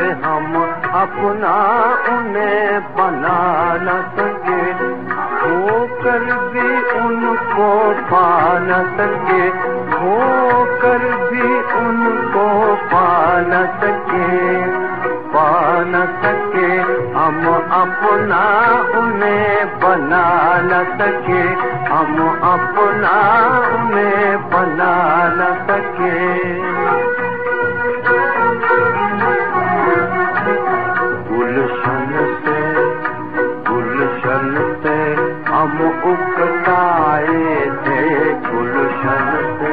हम अपना उन्हें बना न सके, होकर भी उनको पा न सके, होकर भी उनको पा न सके, पा न सके। हम अपना उन्हें बना न सके, हम अपना उन्हें बना न सके। गुलशन से हम उकताए थे, गुलशन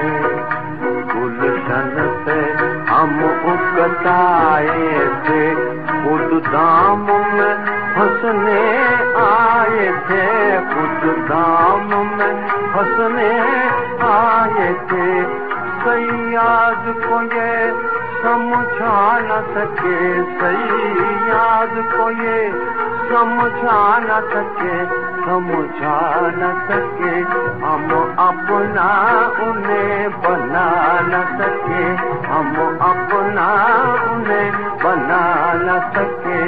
से हम उकताए थे, खुद दाम में फंसने आए थे, खुद दाम में फंसने आए थे। सैयाद को ये समझा न सके, सैयाद को ये समझा न सके, समझा न सके। हम अपना उन्हें बना न सके, हम अपना उन्हें बना न सके।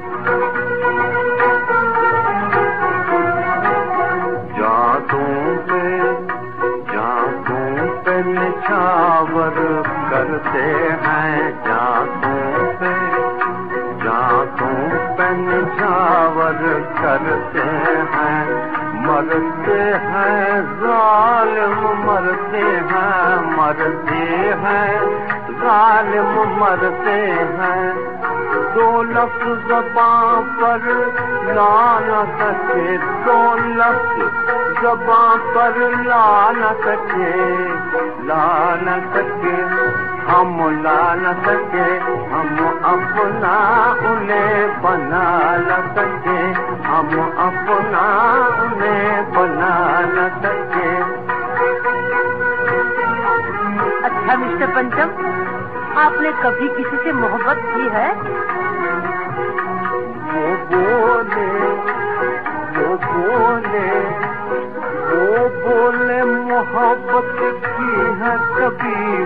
जातों पे निछावर करते हैं, जातों पे निछावर करते हैं, मरते हैं जालिम, मरते हैं, मरते हैं जालिम, मरते हैं। दो लफ्ज़ ज़बान पर ला न सके, दो लफ्ज़ ज़बान पर ला न सके, ला न सके, हम ला न सके। हम अपना उन्हें बना न सके, हम अपना उन्हें बना न सके। अच्छा मिस्टर पंचम, आपने कभी किसी से मोहब्बत की है? वो बोले मोहब्बत की है कभी,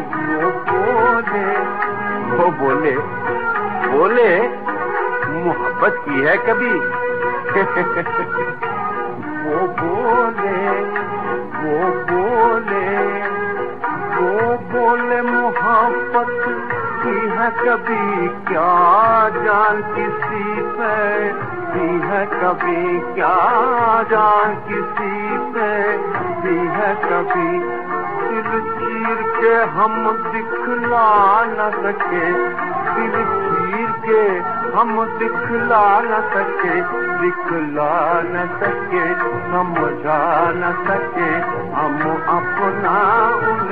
वो बोले मोहब्बत की है कभी। वो बोले मोहब्बत की है कभी, क्या जान किसी पे दी है कभी, क्या जान किसी पे दी है कभी। दिल चीर के हम दिखला न सके, दिल चीर के हम दिखला न सके, दिखला न सके, समझा न सके। हम अपना